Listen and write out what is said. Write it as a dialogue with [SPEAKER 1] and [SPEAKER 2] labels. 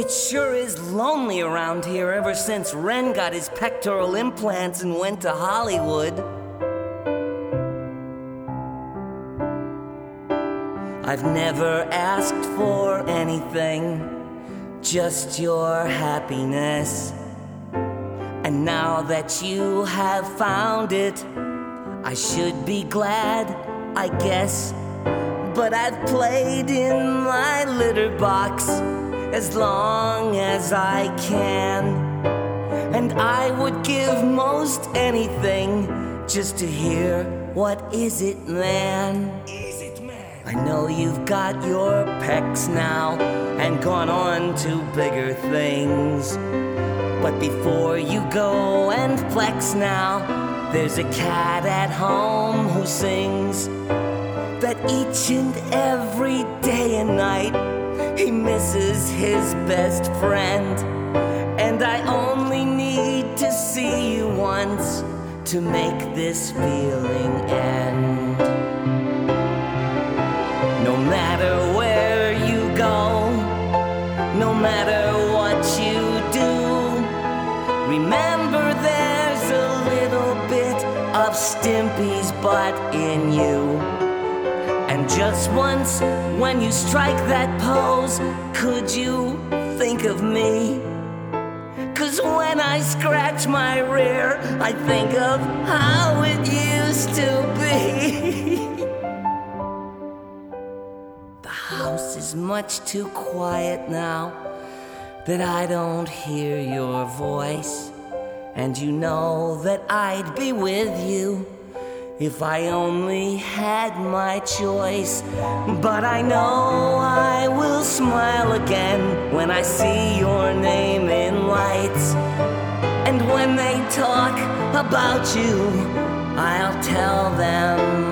[SPEAKER 1] It sure is lonely around here ever since Ren got his pectoral implants and went to Hollywood. I've never asked for anything, just your happiness. And now that you have found it, I should be glad, I guess. But I've played in my litter box as long as I can, and I would give most anything just to hear, what is it, man? I know you've got your pecs now and gone on to bigger things, but before you go and flex now, there's a cat at home who sings that each and every day and night he misses his best friend. And I only need to see you once to make this feeling end. No matter where you go, no matter what you do, remember there's a little bit of Stimpy's butt in you. And just once, when you strike that pose, could you think of me? 'Cause when I scratch my rear, I think of how it used to be. The house is much too quiet now that I don't hear your voice. And you know that I'd be with you if I only had my choice. But I know I will smile again when I see your name in lights. And when they talk about you, I'll tell them